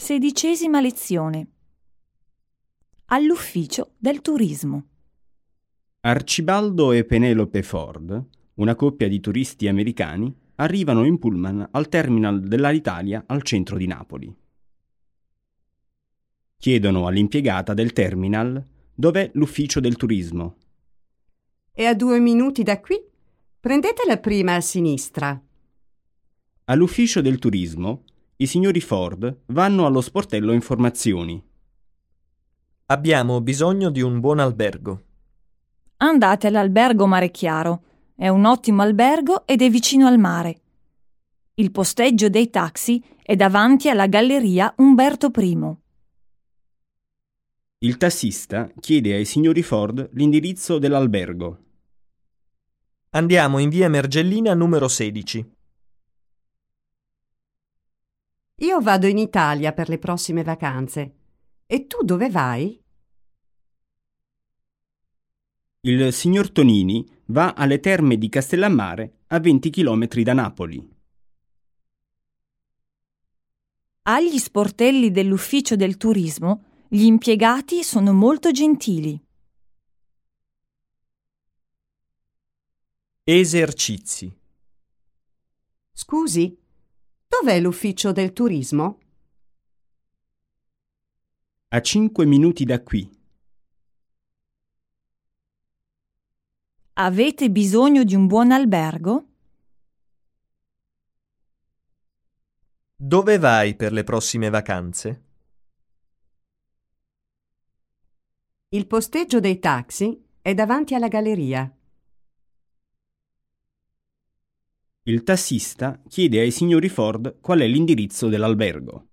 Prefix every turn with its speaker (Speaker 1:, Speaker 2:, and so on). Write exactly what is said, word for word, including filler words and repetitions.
Speaker 1: Sedicesima lezione. All'ufficio del turismo.
Speaker 2: Arcibaldo e Penelope Ford, una coppia di turisti americani, arrivano in pullman al terminal dell'Alitalia al centro di Napoli. Chiedono all'impiegata del terminal dov'è l'ufficio del turismo.
Speaker 3: È a due minuti da qui. Prendete la prima a sinistra.
Speaker 2: All'ufficio del turismo, i signori Ford vanno allo sportello informazioni.
Speaker 4: Abbiamo bisogno di un buon albergo.
Speaker 1: Andate all'albergo Mare Chiaro. È un ottimo albergo ed è vicino al mare. Il posteggio dei taxi è davanti alla galleria Umberto I.
Speaker 2: Il tassista chiede ai signori Ford l'indirizzo dell'albergo.
Speaker 4: Andiamo in via Mergellina numero sedici.
Speaker 3: Io vado in Italia per le prossime vacanze. E tu dove vai?
Speaker 2: Il signor Tonini va alle terme di Castellammare a venti chilometri da Napoli.
Speaker 1: Agli sportelli dell'ufficio del turismo gli impiegati sono molto gentili.
Speaker 4: Esercizi.
Speaker 3: Scusi, dov'è l'ufficio del turismo?
Speaker 2: A cinque minuti da qui.
Speaker 1: Avete bisogno di un buon albergo?
Speaker 4: Dove vai per le prossime vacanze?
Speaker 3: Il posteggio dei taxi è davanti alla galleria.
Speaker 2: Il tassista chiede ai signori Ford qual è l'indirizzo dell'albergo.